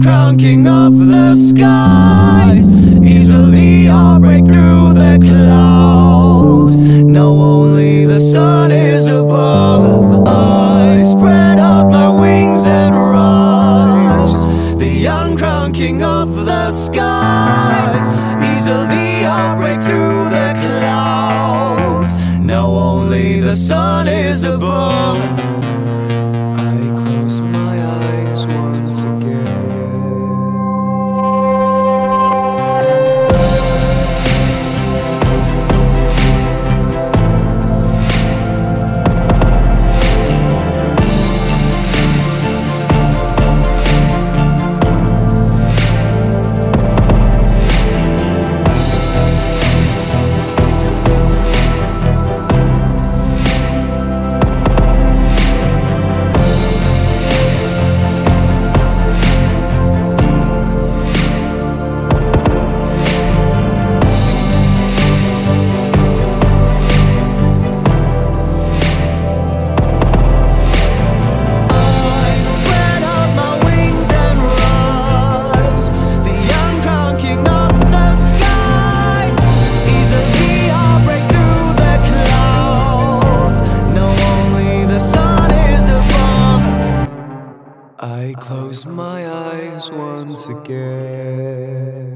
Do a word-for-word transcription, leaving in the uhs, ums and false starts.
crown king of the skies. Easily I'll break through the clouds. Know only the sun is above. I spread out my wings and rise. The young crown king of the skies. Easily I'll break through the clouds. Know only the sun is above. I close my eyes once again. I close my eyes once again.